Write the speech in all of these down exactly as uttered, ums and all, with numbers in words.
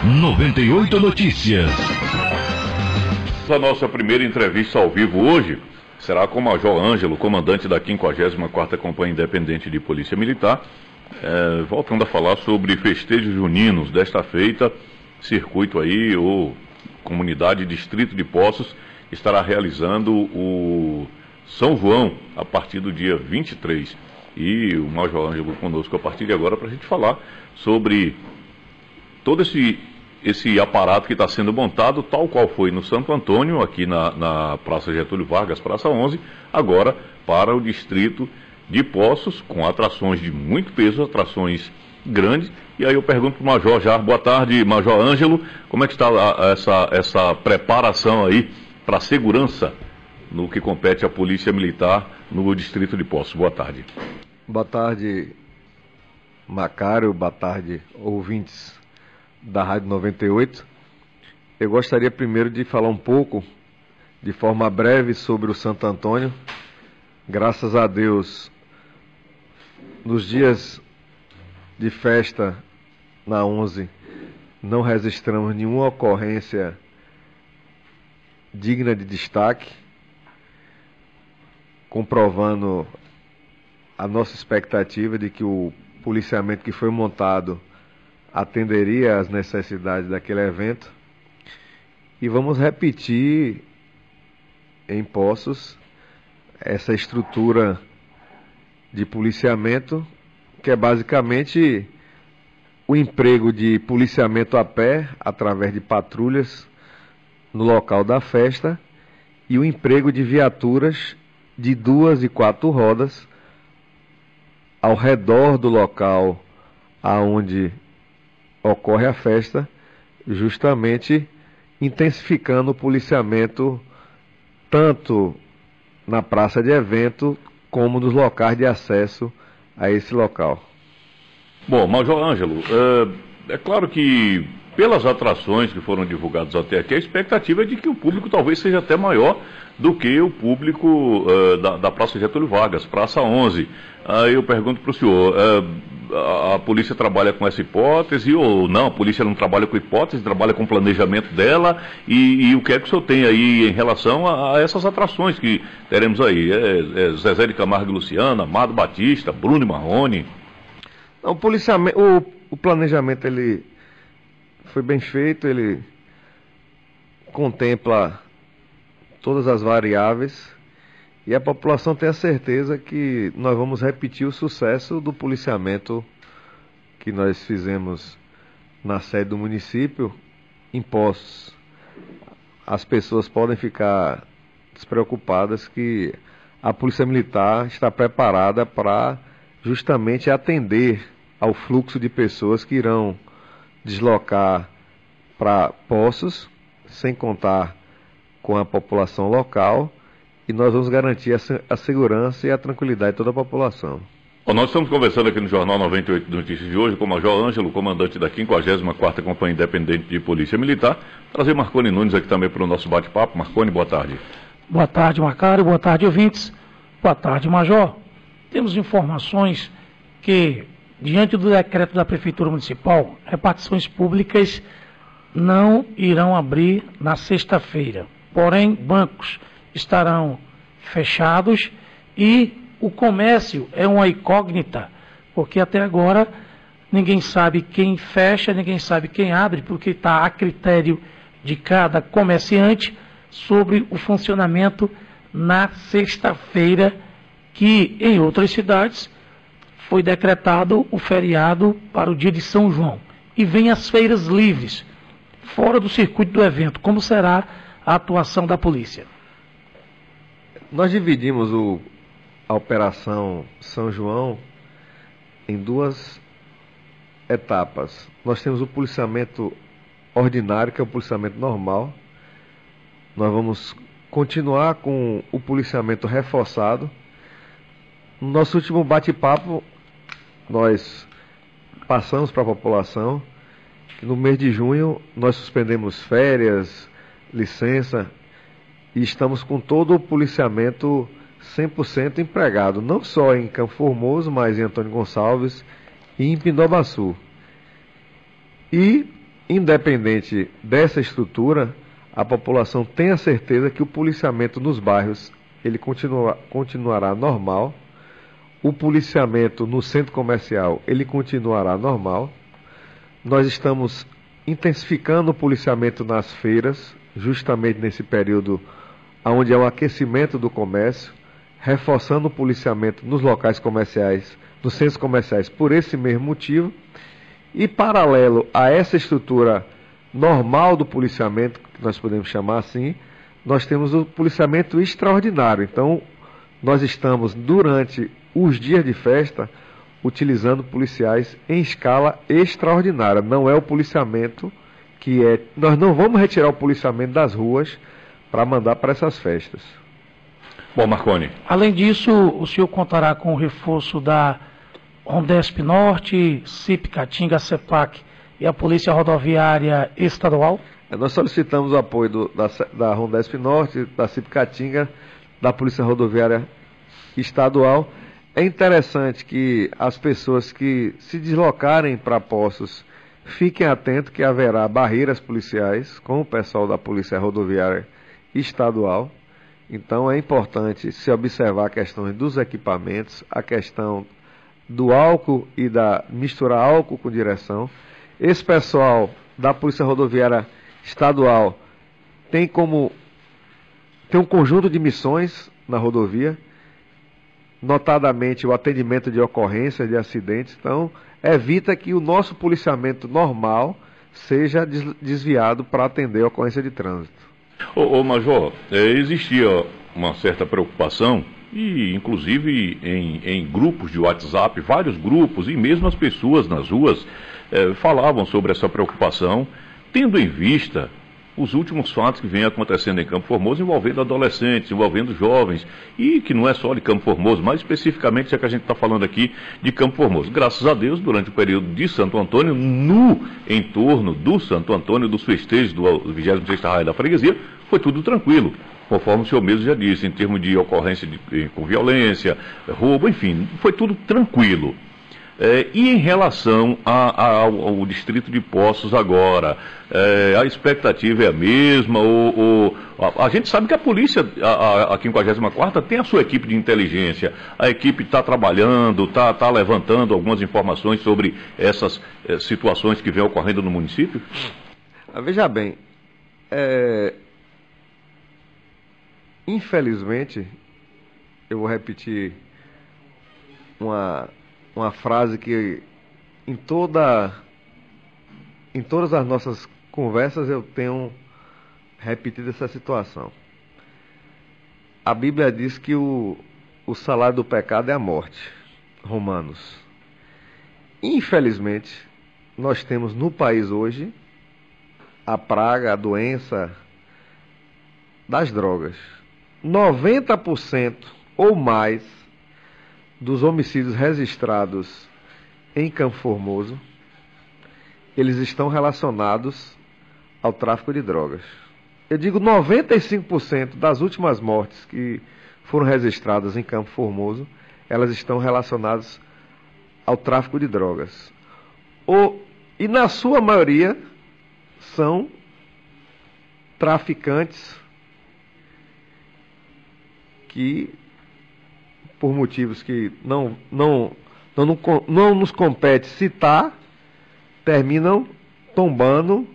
noventa e oito Notícias. A nossa primeira entrevista ao vivo hoje será com o Major Ângelo, comandante da quinquagésima quarta Companhia Independente de Polícia Militar, é, voltando a falar sobre festejos juninos desta feita, circuito aí, ou comunidade Distrito de Poços, estará realizando o São João a partir do dia vinte e três. E o Major Ângelo conosco a partir de agora para a gente falar sobre todo esse, esse aparato que está sendo montado, tal qual foi no Santo Antônio, aqui na, na Praça Getúlio Vargas, Praça onze, agora para o Distrito de Poços, com atrações de muito peso, atrações grandes. E aí eu pergunto para o Major já, boa tarde, Major Ângelo, como é que está a, essa, essa preparação aí para a segurança no que compete à Polícia Militar no Distrito de Poços? Boa tarde. Boa tarde, Macário, boa tarde, ouvintes da Rádio noventa e oito. Eu gostaria primeiro de falar um pouco, de forma breve, sobre o Santo Antônio. Graças a Deus, nos dias de festa na onze, não registramos nenhuma ocorrência digna de destaque, comprovando a nossa expectativa de que o policiamento que foi montado atenderia às necessidades daquele evento. E vamos repetir em Poços essa estrutura de policiamento, que é basicamente o emprego de policiamento a pé, através de patrulhas no local da festa, e o emprego de viaturas de duas e quatro rodas ao redor do local aonde ocorre a festa, justamente intensificando o policiamento tanto na praça de evento como nos locais de acesso a esse local. Bom, Major Ângelo, é, é claro que pelas atrações que foram divulgadas até aqui, a expectativa é de que o público talvez seja até maior do que o público uh, da, da Praça Getúlio Vargas, Praça onze. Aí uh, eu pergunto para o senhor, uh, a, a polícia trabalha com essa hipótese ou não? A polícia não trabalha com hipótese, trabalha com o planejamento dela, e, e o que é que o senhor tem aí em relação a, a essas atrações que teremos aí? É, é Zezé de Camargo e Luciano, Amado Batista, Bruno e Marrone? O policiamento, o, o planejamento ele foi bem feito, ele contempla todas as variáveis, e a população tem a certeza que nós vamos repetir o sucesso do policiamento que nós fizemos na sede do município, em Poços. As pessoas podem ficar despreocupadas que a Polícia Militar está preparada para justamente atender ao fluxo de pessoas que irão deslocar para Poços, sem contar com a população local, e nós vamos garantir a segurança e a tranquilidade de toda a população. Bom, nós estamos conversando aqui no Jornal noventa e oito Notícias de hoje com o Major Ângelo, comandante da quinquagésima quarta Companhia Independente de Polícia Militar. Trazer Marconi Nunes aqui também para o nosso bate-papo. Marconi, boa tarde. Boa tarde, Macário, boa tarde, ouvintes. Boa tarde, Major. Temos informações que, diante do decreto da Prefeitura Municipal, repartições públicas não irão abrir na sexta-feira. Porém, bancos estarão fechados e o comércio é uma incógnita, porque até agora ninguém sabe quem fecha, ninguém sabe quem abre, porque está a critério de cada comerciante sobre o funcionamento na sexta-feira, que em outras cidades foi decretado o feriado para o dia de São João. E vem as feiras livres, fora do circuito do evento. Como será a atuação da polícia? Nós dividimos o, a Operação São João em duas etapas. Nós temos o policiamento ordinário, que é o policiamento normal. Nós vamos continuar com o policiamento reforçado. No nosso último bate-papo, nós passamos para a população que no mês de junho nós suspendemos férias, licença, e estamos com todo o policiamento cem por cento empregado, não só em Campo Formoso, mas em Antônio Gonçalves e em Pindobaçu. E independente dessa estrutura, a população tenha certeza que o policiamento nos bairros ele continua, continuará normal, o policiamento no centro comercial ele continuará normal. Nós estamos intensificando o policiamento nas feiras, justamente nesse período onde é o aquecimento do comércio, reforçando o policiamento nos locais comerciais, nos centros comerciais, por esse mesmo motivo. E paralelo a essa estrutura normal do policiamento, que nós podemos chamar assim, nós temos o policiamento extraordinário. Então, nós estamos, durante os dias de festa, utilizando policiais em escala extraordinária. Não é o policiamento que é... Nós não vamos retirar o policiamento das ruas para mandar para essas festas. Bom, Marconi. Além disso, o senhor contará com o reforço da Rondesp Norte, C I P Caatinga, CEPAC e a Polícia Rodoviária Estadual? Nós solicitamos o apoio do, da, da Rondesp Norte, da C I P Caatinga, da Polícia Rodoviária Estadual. É interessante que as pessoas que se deslocarem para Poços fiquem atentos que haverá barreiras policiais com o pessoal da Polícia Rodoviária Estadual. Então é importante se observar a questão dos equipamentos, a questão do álcool e da misturar álcool com direção. Esse pessoal da Polícia Rodoviária Estadual tem como tem um conjunto de missões na rodovia, notadamente o atendimento de ocorrências de acidentes. Então evita que o nosso policiamento normal seja desviado para atender a ocorrência de trânsito. Ô, ô Major, é, existia uma certa preocupação, e inclusive em, em grupos de WhatsApp, vários grupos, e mesmo as pessoas nas ruas é, falavam sobre essa preocupação, tendo em vista os últimos fatos que vêm acontecendo em Campo Formoso envolvendo adolescentes, envolvendo jovens, e que não é só de Campo Formoso, mas especificamente é que a gente está falando aqui de Campo Formoso. Graças a Deus, durante o período de Santo Antônio, no entorno do Santo Antônio, dos festejos do vigésimo sexto Arraial da Freguesia, foi tudo tranquilo, conforme o senhor mesmo já disse, em termos de ocorrência de, com violência, roubo, enfim, foi tudo tranquilo. É, e em relação a, a, ao, ao distrito de Poços agora, é, a expectativa é a mesma? Ou, ou, a, a gente sabe que a polícia, a, a quinquagésima quarta, tem a sua equipe de inteligência, a equipe está trabalhando, está tá levantando algumas informações sobre essas é, situações que vêm ocorrendo no município? Veja bem, é, infelizmente, eu vou repetir uma... uma frase que em toda em todas as nossas conversas eu tenho repetido essa situação. A Bíblia diz que o, o salário do pecado é a morte. Romanos. Infelizmente, nós temos no país hoje a praga, a doença das drogas. noventa por cento ou mais dos homicídios registrados em Campo Formoso, eles estão relacionados ao tráfico de drogas. Eu digo noventa e cinco por cento das últimas mortes que foram registradas em Campo Formoso, elas estão relacionadas ao tráfico de drogas. O, e na sua maioria são traficantes que, por motivos que não, não, não, não, não nos compete citar, terminam tombando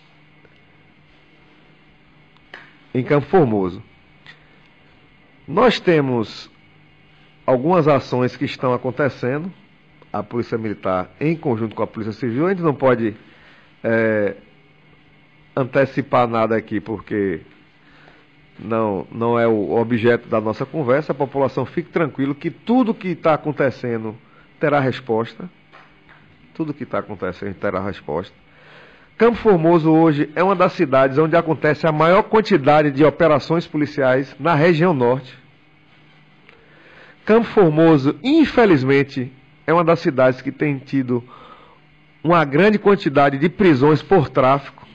em Campo Formoso. Nós temos algumas ações que estão acontecendo, a Polícia Militar em conjunto com a Polícia Civil. A gente não pode é, antecipar nada aqui, porque Não, não é o objeto da nossa conversa. A população fique tranquilo que tudo que está acontecendo terá resposta. Tudo que está acontecendo terá resposta. Campo Formoso hoje é uma das cidades onde acontece a maior quantidade de operações policiais na região norte. Campo Formoso, infelizmente, é uma das cidades que tem tido uma grande quantidade de prisões por tráfico.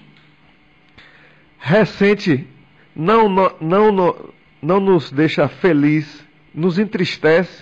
Recente Não, não, não, não nos deixa feliz, nos entristece.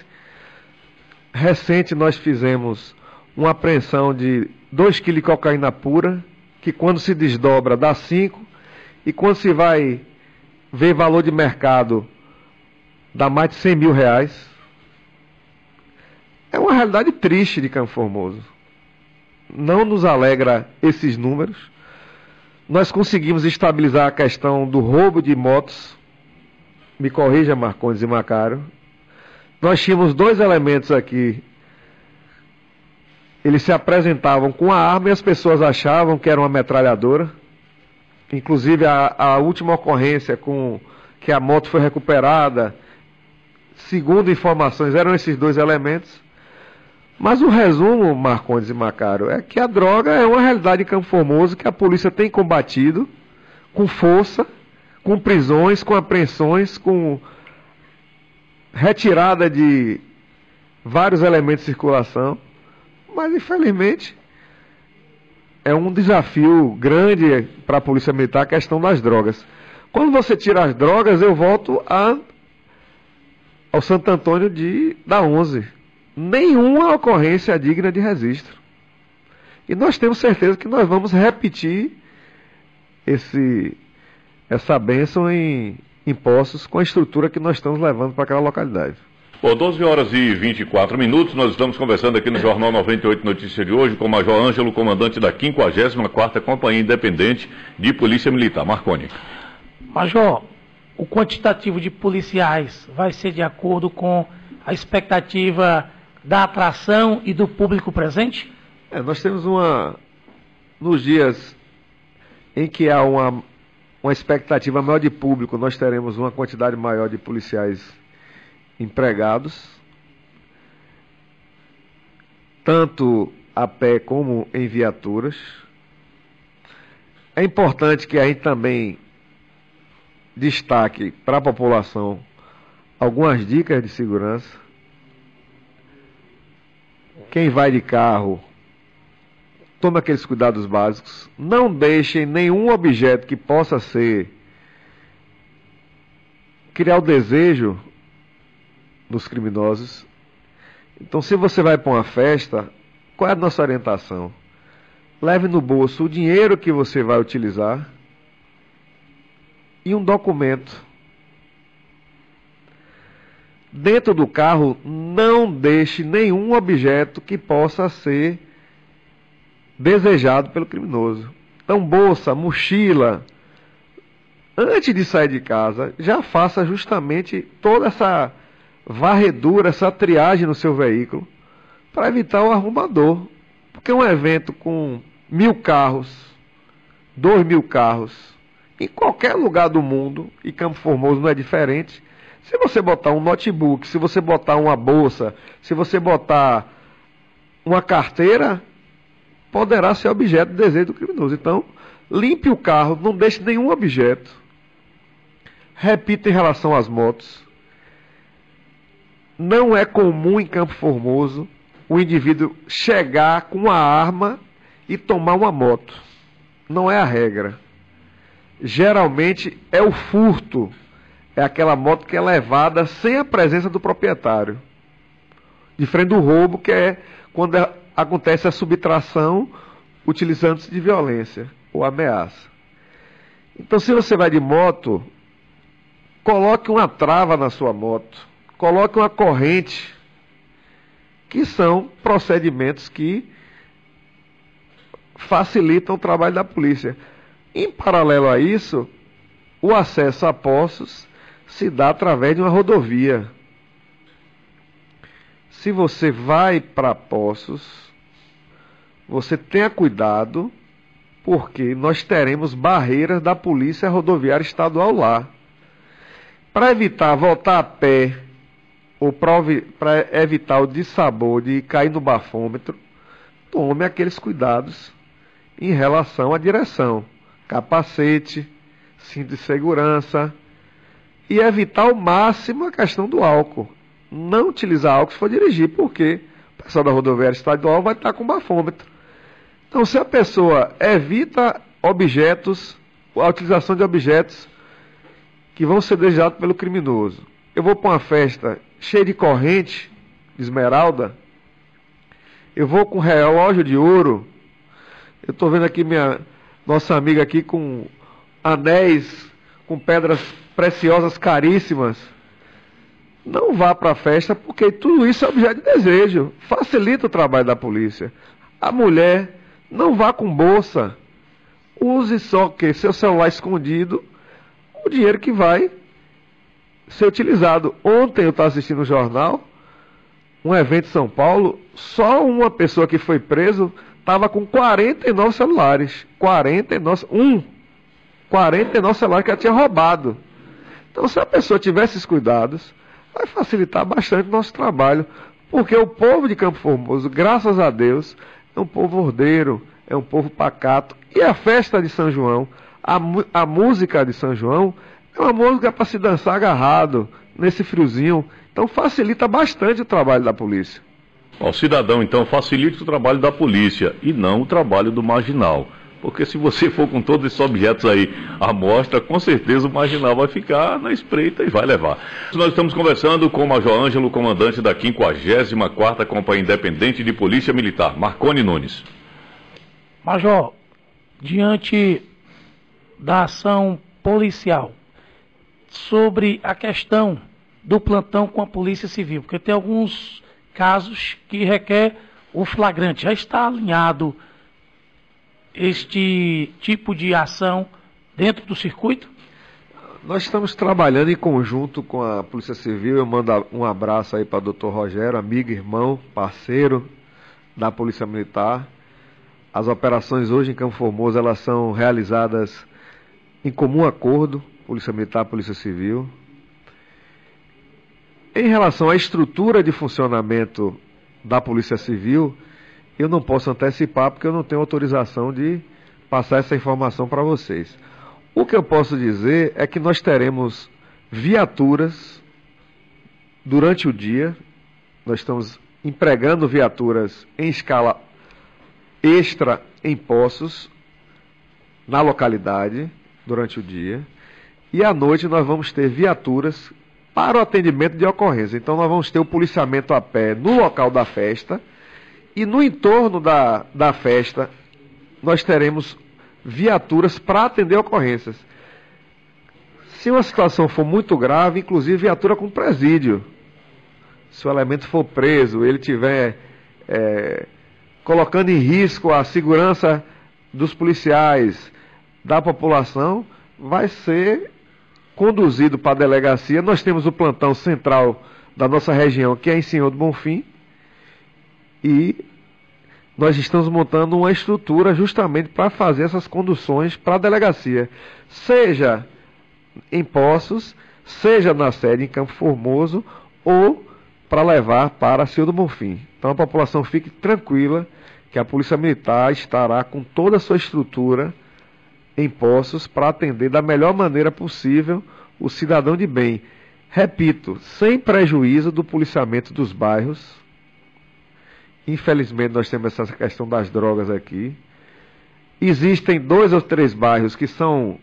Recente nós fizemos uma apreensão de dois quilos de cocaína pura que quando se desdobra dá cinco, e quando se vai ver valor de mercado dá mais de cem mil reais. É uma realidade triste de Campo Formoso. Não nos alegra esses números. Nós conseguimos estabilizar a questão do roubo de motos. Me corrija, Marcondes e Macário. Nós tínhamos dois elementos aqui. Eles se apresentavam com a arma e as pessoas achavam que era uma metralhadora. Inclusive a, a última ocorrência com que a moto foi recuperada, segundo informações, eram esses dois elementos. Mas o resumo, Marcondes e Macário, é que a droga é uma realidade em Campo Formoso que a polícia tem combatido com força, com prisões, com apreensões, com retirada de vários elementos de circulação. Mas, infelizmente, é um desafio grande para a Polícia Militar a questão das drogas. Quando você tira as drogas, eu volto a, ao Santo Antônio de, da onze. Nenhuma ocorrência digna de registro. E nós temos certeza que nós vamos repetir esse, essa bênção em impostos com a estrutura que nós estamos levando para aquela localidade. Bom, doze horas e vinte e quatro minutos, nós estamos conversando aqui no Jornal noventa e oito Notícias de hoje com o Major Ângelo, comandante da quinquagésima quarta Companhia Independente de Polícia Militar. Marconi. Major, o quantitativo de policiais vai ser de acordo com a expectativa da atração e do público presente? É, nós temos uma... Nos dias em que há uma, uma expectativa maior de público, nós teremos uma quantidade maior de policiais empregados, tanto a pé como em viaturas. É importante que a gente também destaque para a população algumas dicas de segurança. Quem vai de carro, tome aqueles cuidados básicos. Não deixem nenhum objeto que possa ser criar o desejo dos criminosos. Então, se você vai para uma festa, qual é a nossa orientação? Leve no bolso o dinheiro que você vai utilizar e um documento. Dentro do carro, não deixe nenhum objeto que possa ser desejado pelo criminoso. Então, bolsa, mochila. Antes de sair de casa, já faça justamente toda essa varredura, essa triagem no seu veículo, para evitar o arrumador. Porque um evento com mil carros, dois mil carros, em qualquer lugar do mundo, e Campo Formoso não é diferente, se você botar um notebook, se você botar uma bolsa, se você botar uma carteira, poderá ser objeto de desejo do criminoso. Então, limpe o carro, não deixe nenhum objeto. Repita em relação às motos. Não é comum em Campo Formoso o indivíduo chegar com uma arma e tomar uma moto. Não é a regra. Geralmente é o furto. É aquela moto que é levada sem a presença do proprietário. Diferente do roubo, que é quando acontece a subtração utilizando-se de violência ou ameaça. Então, se você vai de moto, coloque uma trava na sua moto, coloque uma corrente, que são procedimentos que facilitam o trabalho da polícia. Em paralelo a isso, o acesso a postos se dá através de uma rodovia. Se você vai para Poços, você tenha cuidado, porque nós teremos barreiras da Polícia Rodoviária Estadual lá. Para evitar voltar a pé, ou para evitar o dissabor de cair no bafômetro, tome aqueles cuidados em relação à direção. Capacete, cinto de segurança, e evitar ao máximo a questão do álcool. Não utilizar álcool se for dirigir, porque o pessoal da rodoviária estadual vai estar com bafômetro. Então, se a pessoa evita objetos, a utilização de objetos que vão ser desejados pelo criminoso. Eu vou para uma festa cheia de corrente, de esmeralda, eu vou com relógio de ouro, eu estou vendo aqui minha, nossa amiga aqui com anéis, com pedras preciosas caríssimas. Não vá para a festa, porque tudo isso é objeto de desejo. Facilita o trabalho da polícia. A mulher, não vá com bolsa. Use só que seu celular escondido, o dinheiro que vai ser utilizado. Ontem eu estava assistindo um jornal, um evento em São Paulo, só uma pessoa que foi preso estava com quarenta e nove celulares. quarenta e nove, um, quarenta e nove celulares que ela tinha roubado. Então, se a pessoa tivesse esses cuidados, vai facilitar bastante o nosso trabalho, porque o povo de Campo Formoso, graças a Deus, é um povo ordeiro, é um povo pacato. E a festa de São João, a, a música de São João, é uma música para se dançar agarrado, nesse friozinho. Então facilita bastante o trabalho da polícia. O cidadão, então, facilita o trabalho da polícia e não o trabalho do marginal. Porque se você for com todos esses objetos aí à mostra, com certeza o marginal vai ficar na espreita e vai levar. Nós estamos conversando com o Major Ângelo, comandante da quinquagésima quarta Companhia Independente de Polícia Militar, Marconi Nunes. Major, diante da ação policial, sobre a questão do plantão com a Polícia Civil, porque tem alguns casos que requer o flagrante. Já está alinhado este tipo de ação dentro do circuito? Nós estamos trabalhando em conjunto com a Polícia Civil. Eu mando um abraço aí para o doutor Rogério, amigo, irmão, parceiro da Polícia Militar. As operações hoje em Campo Formoso, elas são realizadas em comum acordo, Polícia Militar, Polícia Civil. Em relação à estrutura de funcionamento da Polícia Civil, eu não posso antecipar porque eu não tenho autorização de passar essa informação para vocês. O que eu posso dizer é que nós teremos viaturas durante o dia. Nós estamos empregando viaturas em escala extra em postos na localidade durante o dia. E à noite nós vamos ter viaturas para o atendimento de ocorrência. Então nós vamos ter o policiamento a pé no local da festa. E no entorno da, da festa, nós teremos viaturas para atender ocorrências. Se uma situação for muito grave, inclusive viatura com presídio. Se o elemento for preso, ele tiver é, colocando em risco a segurança dos policiais, da população, vai ser conduzido para a delegacia. Nós temos o plantão central da nossa região, que é em Senhor do Bonfim. E nós estamos montando uma estrutura justamente para fazer essas conduções para a delegacia, seja em Poços, seja na sede em Campo Formoso, ou para levar para Senhor do Bonfim. Então a população fique tranquila que a Polícia Militar estará com toda a sua estrutura em Poços para atender da melhor maneira possível o cidadão de bem. Repito, sem prejuízo do policiamento dos bairros. Infelizmente nós temos essa questão das drogas aqui. Existem dois ou três bairros que são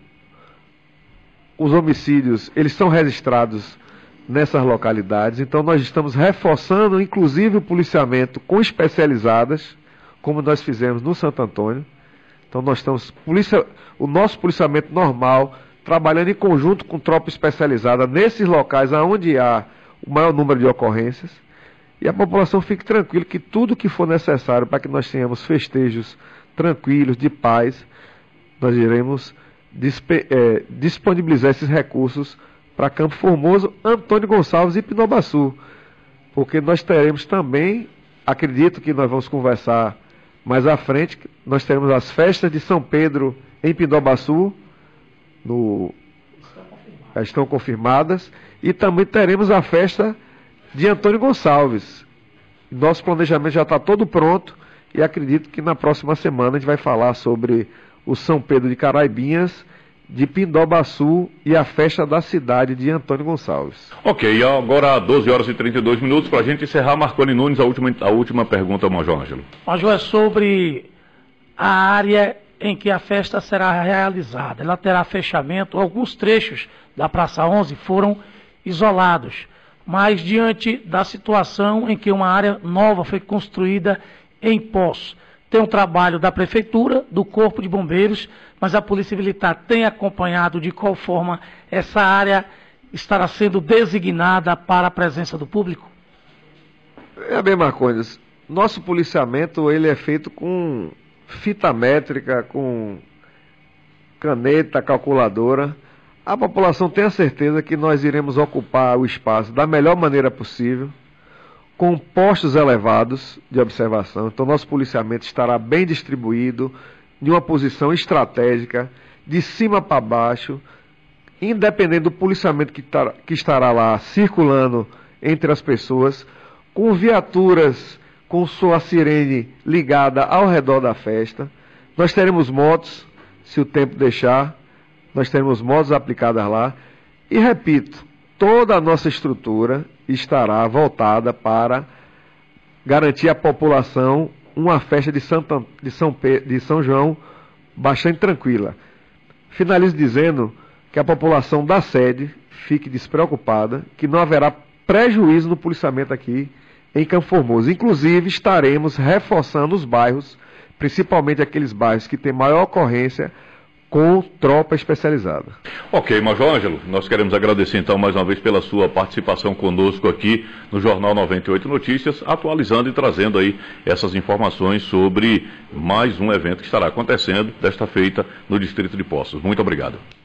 os homicídios, eles são registrados nessas localidades. Então nós estamos reforçando inclusive o policiamento com especializadas, como nós fizemos no Santo Antônio. Então nós estamos, polícia, o nosso policiamento normal, trabalhando em conjunto com tropa especializada nesses locais onde há o maior número de ocorrências. E a população fique tranquila que tudo que for necessário para que nós tenhamos festejos tranquilos, de paz, nós iremos disp- é, disponibilizar esses recursos para Campo Formoso, Antônio Gonçalves e Pindobaçu. Porque nós teremos também, acredito que nós vamos conversar mais à frente, nós teremos as festas de São Pedro em Pindobaçu, no, já estão confirmadas, e também teremos a festa de Antônio Gonçalves. Nosso planejamento já está todo pronto e acredito que na próxima semana a gente vai falar sobre o São Pedro de Caraibinhas, de Pindobaçu e a festa da cidade de Antônio Gonçalves. Ok, agora doze horas e trinta e dois minutos para a gente encerrar. Marconi Nunes, a última, a última pergunta ao Major Ângelo. Major, é sobre a área em que a festa será realizada. Ela terá fechamento, alguns trechos da Praça onze foram isolados. Mas diante da situação em que uma área nova foi construída em Poços, tem um trabalho da Prefeitura, do Corpo de Bombeiros, mas a Polícia Militar tem acompanhado de qual forma essa área estará sendo designada para a presença do público? É bem, Marcondes, nosso policiamento ele é feito com fita métrica, com caneta, calculadora. A população tem a certeza que nós iremos ocupar o espaço da melhor maneira possível, com postos elevados de observação. Então, nosso policiamento estará bem distribuído, em uma posição estratégica, de cima para baixo, independente do policiamento que, tar, que estará lá circulando entre as pessoas, com viaturas com sua sirene ligada ao redor da festa. Nós teremos motos, se o tempo deixar, nós teremos motos aplicadas lá. E repito, toda a nossa estrutura estará voltada para garantir à população uma festa de, Santa, de, São, Pedro, de São João bastante tranquila. Finalizo dizendo que a população da sede fique despreocupada, que não haverá prejuízo no policiamento aqui em Campo Formoso. Inclusive, estaremos reforçando os bairros, principalmente aqueles bairros que têm maior ocorrência, com tropa especializada. Ok, Major Ângelo, nós queremos agradecer então mais uma vez pela sua participação conosco aqui no Jornal noventa e oito Notícias, atualizando e trazendo aí essas informações sobre mais um evento que estará acontecendo desta feita no Distrito de Poços. Muito obrigado.